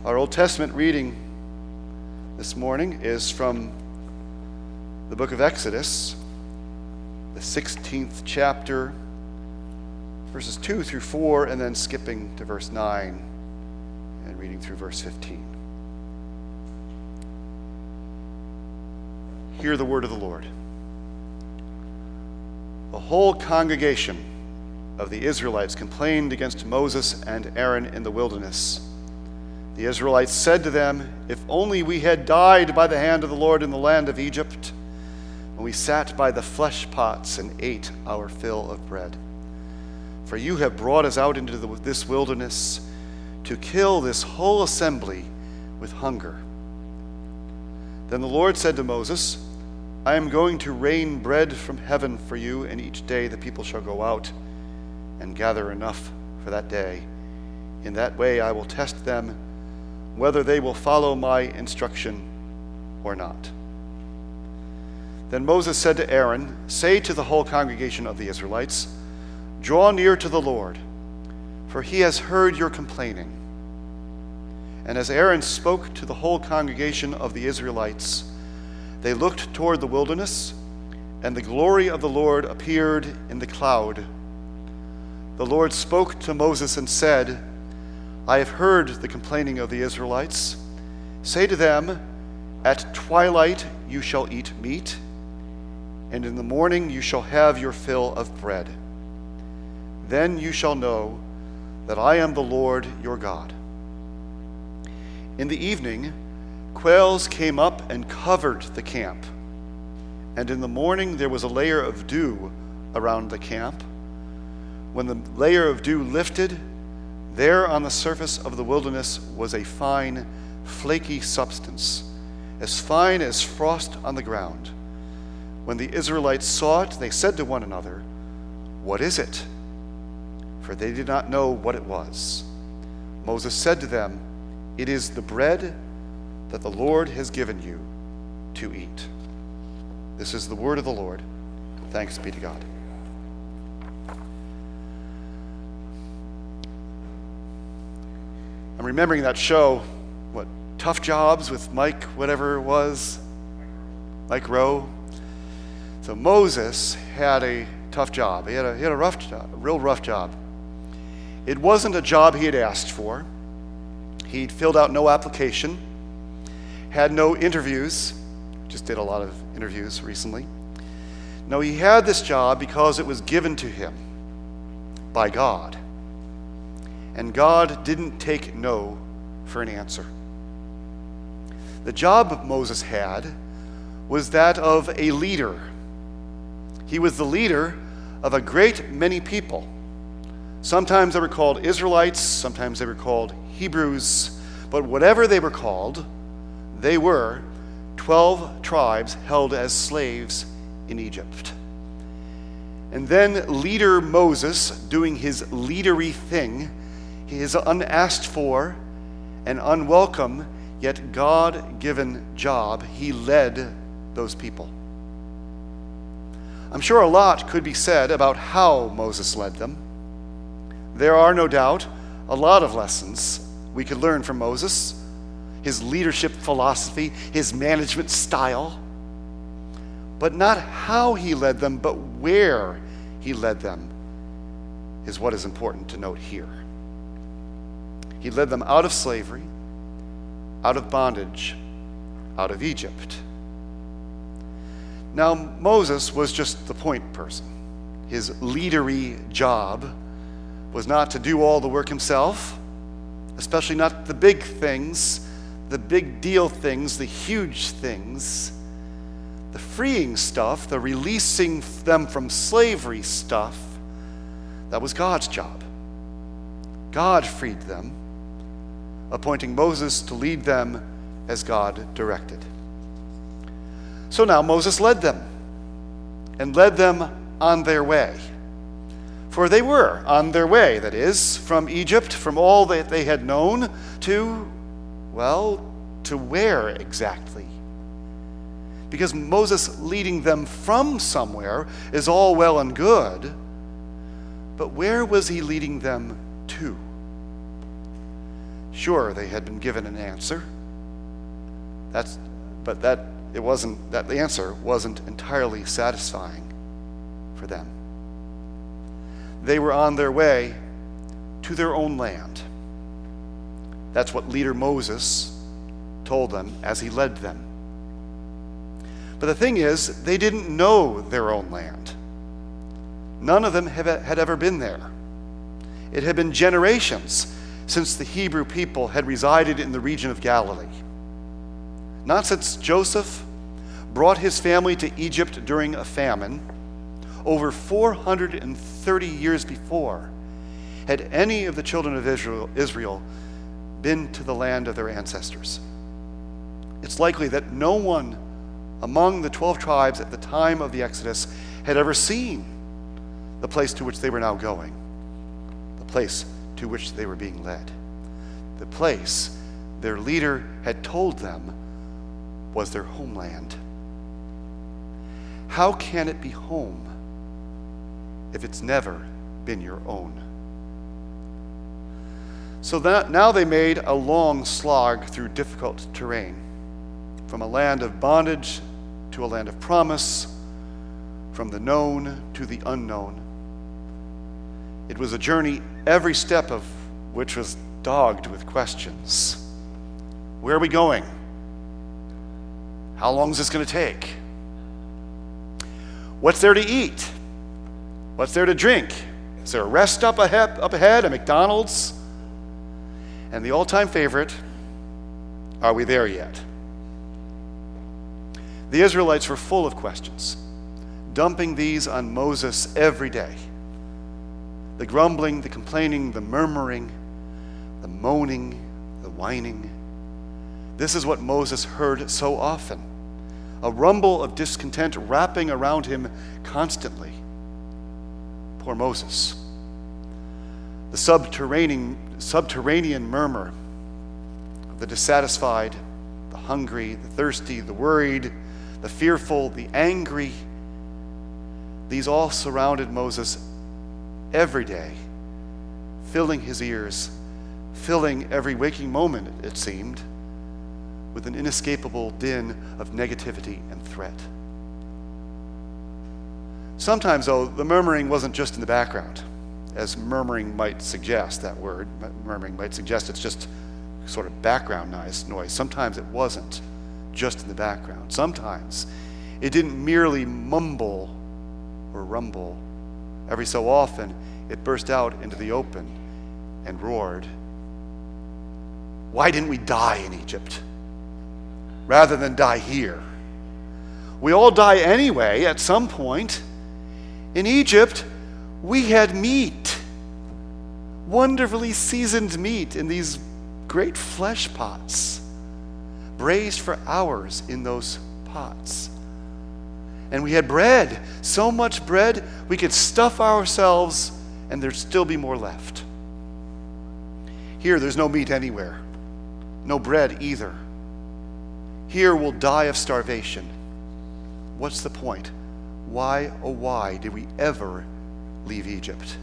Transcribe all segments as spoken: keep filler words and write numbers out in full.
Our Old Testament reading this morning is from the book of Exodus, the sixteenth chapter, verses two through four, and then skipping to verse nine and reading through verse fifteen. Hear the word of the Lord. The whole congregation of the Israelites complained against Moses and Aaron in the wilderness. The Israelites said to them, "If only we had died by the hand of the Lord in the land of Egypt, when we sat by the flesh pots and ate our fill of bread. For you have brought us out into the, this wilderness to kill this whole assembly with hunger." Then the Lord said to Moses, "I am going to rain bread from heaven for you, and each day the people shall go out and gather enough for that day. In that way I will test them whether they will follow my instruction or not." Then Moses said to Aaron, "Say to the whole congregation of the Israelites, 'Draw near to the Lord, for he has heard your complaining.'" And as Aaron spoke to the whole congregation of the Israelites, they looked toward the wilderness, and the glory of the Lord appeared in the cloud. The Lord spoke to Moses and said, "I have heard the complaining of the Israelites. Say to them, 'At twilight you shall eat meat, and in the morning you shall have your fill of bread. Then you shall know that I am the Lord your God.'" In the evening, quails came up and covered the camp, and in the morning there was a layer of dew around the camp. When the layer of dew lifted, there on the surface of the wilderness was a fine, flaky substance, as fine as frost on the ground. When the Israelites saw it, they said to one another, "What is it?" For they did not know what it was. Moses said to them, "It is the bread that the Lord has given you to eat." This is the word of the Lord. Thanks be to God. I'm remembering that show, what, Tough Jobs with Mike, whatever it was, Mike Rowe. So Moses had a tough job. He had a, he had a rough job, a real rough job. It wasn't a job he had asked for. He'd filled out no application, had no interviews, just did a lot of interviews recently. No, he had this job because it was given to him by God. And God didn't take no for an answer. The job Moses had was that of a leader. He was the leader of a great many people. Sometimes they were called Israelites, sometimes they were called Hebrews, but whatever they were called, they were twelve tribes held as slaves in Egypt. And then leader Moses, doing his leadery thing, his unasked for and unwelcome yet God-given job, he led those people. I'm sure a lot could be said about how Moses led them. There are no doubt a lot of lessons we could learn from Moses, his leadership philosophy, his management style, but not how he led them, but where he led them is what is important to note here. He led them out of slavery, out of bondage, out of Egypt. Now, Moses was just the point person. His leadery job was not to do all the work himself, especially not the big things, the big deal things, the huge things. The freeing stuff, the releasing them from slavery stuff, that was God's job. God freed them, appointing Moses to lead them as God directed. So now Moses led them, and led them on their way. For they were on their way, that is, from Egypt, from all that they had known, to, well, to where exactly? Because Moses leading them from somewhere is all well and good, but where was he leading them to? Sure, they had been given an answer. That's, but that it wasn't that the answer wasn't entirely satisfying for them. They were on their way to their own land. That's what leader Moses told them as he led them. But the thing is, they didn't know their own land. None of them have, had ever been there. It had been generations since the Hebrew people had resided in the region of Galilee. Not since Joseph brought his family to Egypt during a famine, over four hundred thirty years before, had any of the children of Israel, Israel been to the land of their ancestors. It's likely that no one among the twelve tribes at the time of the Exodus had ever seen the place to which they were now going, the place to which they were being led. The place their leader had told them was their homeland. How can it be home if it's never been your own? So that now they made a long slog through difficult terrain, from a land of bondage to a land of promise, from the known to the unknown. It was a journey, every step of which was dogged with questions. Where are we going? How long is this going to take? What's there to eat? What's there to drink? Is there a rest stop ahead, up ahead, a McDonald's? And the all-time favorite, are we there yet? The Israelites were full of questions, dumping these on Moses every day. The grumbling, the complaining, the murmuring, the moaning, the whining. This is what Moses heard so often, a rumble of discontent wrapping around him constantly. Poor Moses. The subterranean, subterranean murmur of the dissatisfied, the hungry, the thirsty, the worried, the fearful, the angry, these all surrounded Moses every day, filling his ears, filling every waking moment, it seemed, with an inescapable din of negativity and threat. Sometimes, though, the murmuring wasn't just in the background, as murmuring might suggest, that word, murmuring might suggest it's just sort of background noise. Sometimes it wasn't just in the background. Sometimes it didn't merely mumble or rumble. Every so often, it burst out into the open and roared. Why didn't we die in Egypt rather than die here? We all die anyway at some point. In Egypt, we had meat, wonderfully seasoned meat in these great flesh pots, braised for hours in those pots. And we had bread, so much bread we could stuff ourselves and there'd still be more left. Here, there's no meat anywhere, no bread either. Here we'll die of starvation. What's the point? Why, oh why, did we ever leave Egypt?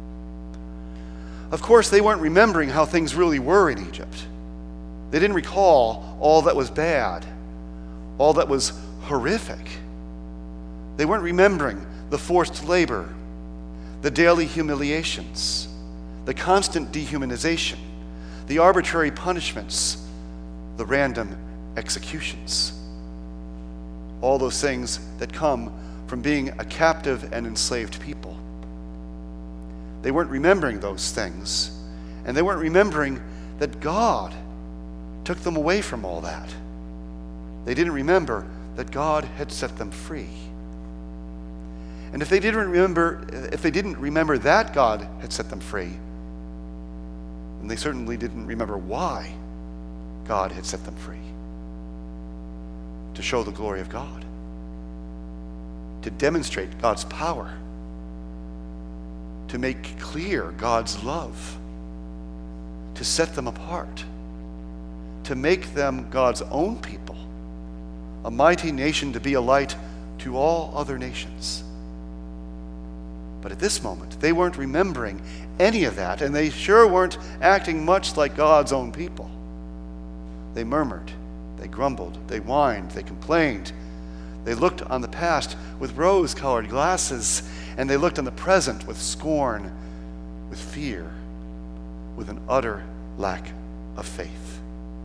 Of course, they weren't remembering how things really were in Egypt. They didn't recall all that was bad, all that was horrific. They weren't remembering the forced labor, the daily humiliations, the constant dehumanization, the arbitrary punishments, the random executions. All those things that come from being a captive and enslaved people. They weren't remembering those things, and they weren't remembering that God took them away from all that. They didn't remember that God had set them free. And if they didn't remember, if they didn't remember that God had set them free, then they certainly didn't remember why God had set them free. To show the glory of God. To demonstrate God's power. To make clear God's love. To set them apart. To make them God's own people. A mighty nation to be a light to all other nations. But at this moment, they weren't remembering any of that, and they sure weren't acting much like God's own people. They murmured, they grumbled, they whined, they complained. They looked on the past with rose-colored glasses, and they looked on the present with scorn, with fear, with an utter lack of faith.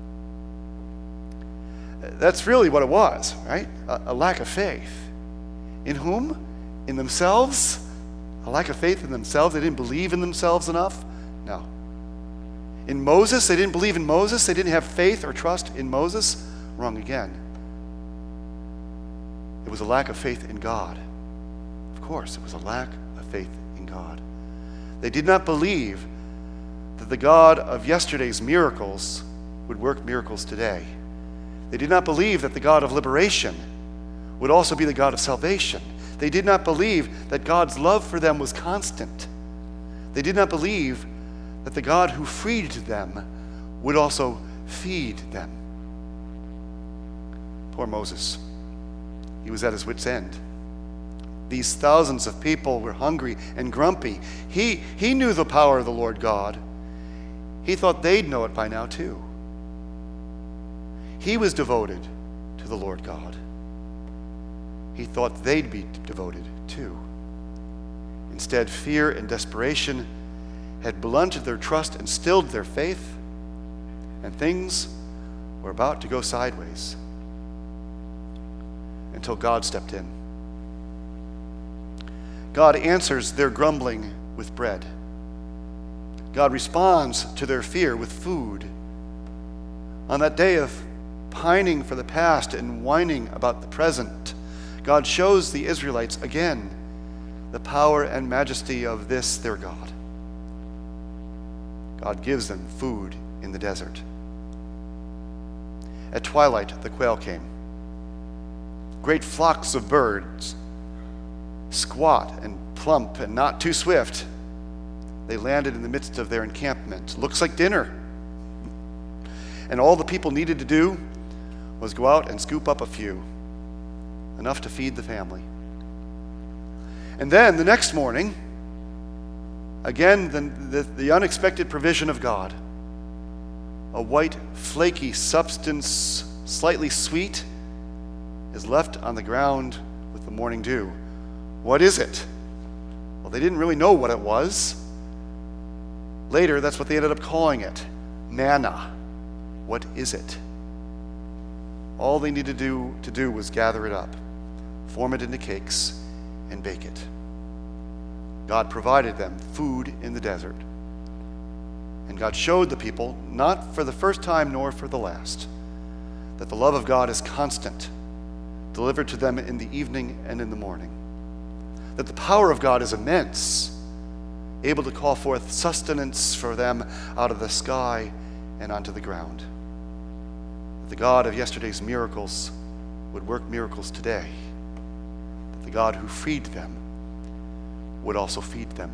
That's really what it was, right? A, a lack of faith. In whom? In themselves? A lack of faith in themselves. They didn't believe in themselves enough? No. In Moses, they didn't believe in Moses. They didn't have faith or trust in Moses. Wrong again. It was a lack of faith in God. Of course, it was a lack of faith in God. They did not believe that the God of yesterday's miracles would work miracles today. They did not believe that the God of liberation would also be the God of salvation. They did not believe that God's love for them was constant. They did not believe that the God who freed them would also feed them. Poor Moses. He was at his wit's end. These thousands of people were hungry and grumpy. He, he knew the power of the Lord God. He thought they'd know it by now too. He was devoted to the Lord God. He thought they'd be devoted too. Instead, fear and desperation had blunted their trust and stilled their faith, and things were about to go sideways until God stepped in. God answers their grumbling with bread. God responds to their fear with food. On that day of pining for the past and whining about the present, God shows the Israelites again the power and majesty of this their God. God gives them food in the desert. At twilight, the quail came. Great flocks of birds, squat and plump and not too swift. They landed in the midst of their encampment. Looks like dinner. And all the people needed to do was go out and scoop up a few, enough to feed the family. And then the next morning, again, the, the, the unexpected provision of God. A white, flaky substance, slightly sweet, is left on the ground with the morning dew. What is it? Well, they didn't really know what it was. Later, that's what they ended up calling it, manna. What is it? All they needed to do, to do was gather it up, form it into cakes, and bake it. God provided them food in the desert. And God showed the people, not for the first time nor for the last, that the love of God is constant, delivered to them in the evening and in the morning. That the power of God is immense, able to call forth sustenance for them out of the sky and onto the ground. That the God of yesterday's miracles would work miracles today. That the God who freed them would also feed them.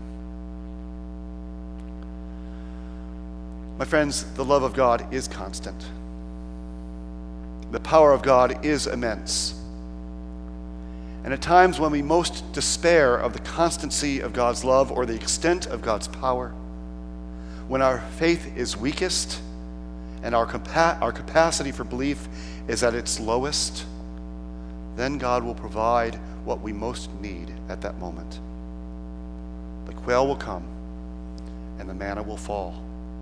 My friends, the love of God is constant. The power of God is immense. And at times when we most despair of the constancy of God's love or the extent of God's power, when our faith is weakest and our, capa- our capacity for belief is at its lowest, then God will provide what we most need at that moment. The quail will come and the manna will fall.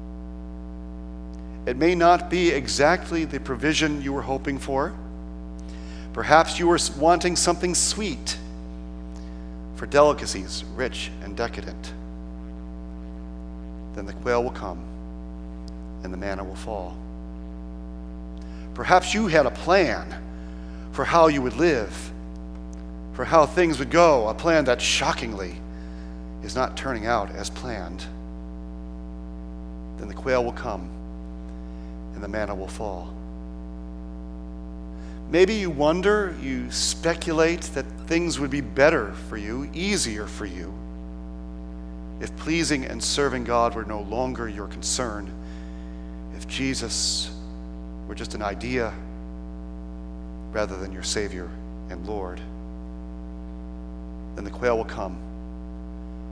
It may not be exactly the provision you were hoping for. Perhaps you were wanting something sweet for delicacies rich and decadent. Then the quail will come and the manna will fall. Perhaps you had a plan for how you would live, for how things would go, a plan that shockingly is not turning out as planned. Then the quail will come and the manna will fall. Maybe you wonder, you speculate that things would be better for you, easier for you, if pleasing and serving God were no longer your concern, if Jesus were just an idea rather than your Savior and Lord. Then the quail will come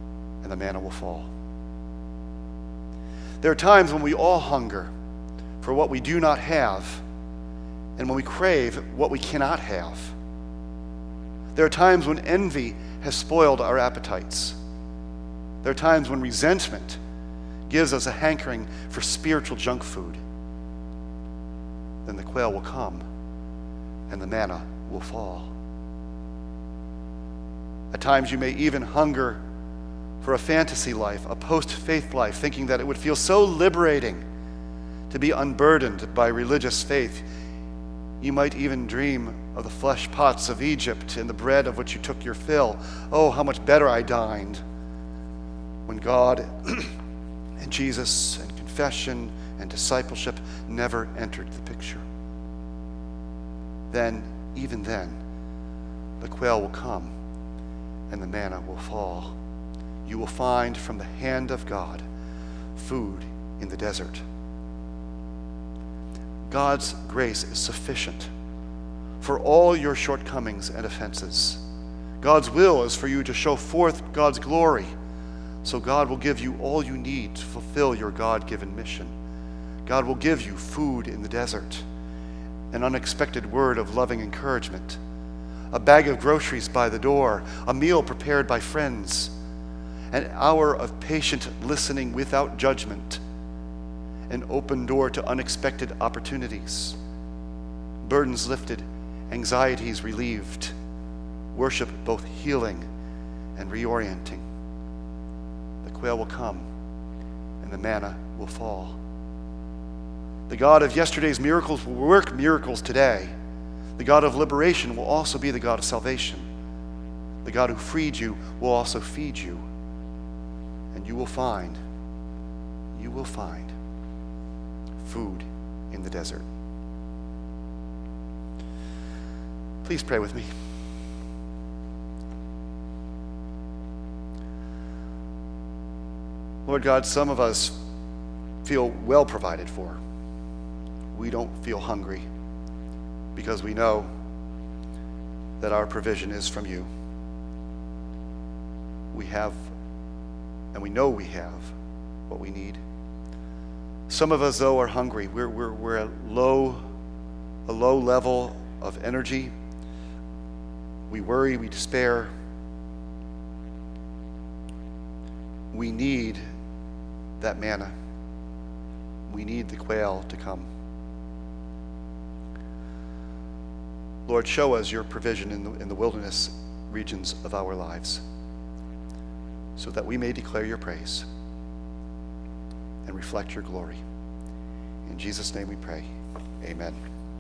and the manna will fall. There are times when we all hunger for what we do not have, and when we crave what we cannot have. There are times when envy has spoiled our appetites. There are times when resentment gives us a hankering for spiritual junk food. Then the quail will come and the manna will fall. At times you may even hunger for a fantasy life, a post-faith life, thinking that it would feel so liberating to be unburdened by religious faith. You might even dream of the flesh pots of Egypt and the bread of which you took your fill. Oh, how much better I dined when God and Jesus and confession and discipleship never entered the picture. Then, even then, the quail will come and the manna will fall. You will find from the hand of God food in the desert. God's grace is sufficient for all your shortcomings and offenses. God's will is for you to show forth God's glory, so God will give you all you need to fulfill your God-given mission. God will give you food in the desert, an unexpected word of loving encouragement, a bag of groceries by the door, a meal prepared by friends, an hour of patient listening without judgment, an open door to unexpected opportunities, burdens lifted, anxieties relieved, worship both healing and reorienting. The quail will come and the manna will fall. The God of yesterday's miracles will work miracles today. The God of liberation will also be the God of salvation. The God who freed you will also feed you. And you will find, you will find food in the desert. Please pray with me. Lord God, some of us feel well provided for. We don't feel hungry because we know that our provision is from you. We have, and we know we have what we need. Some of us, though, are hungry. We're, we're, we're at low, a low level of energy. We worry, we despair. We need that manna. We need the quail to come. Lord, show us your provision in the, in the wilderness regions of our lives so that we may declare your praise and reflect your glory. In Jesus' name we pray. Amen.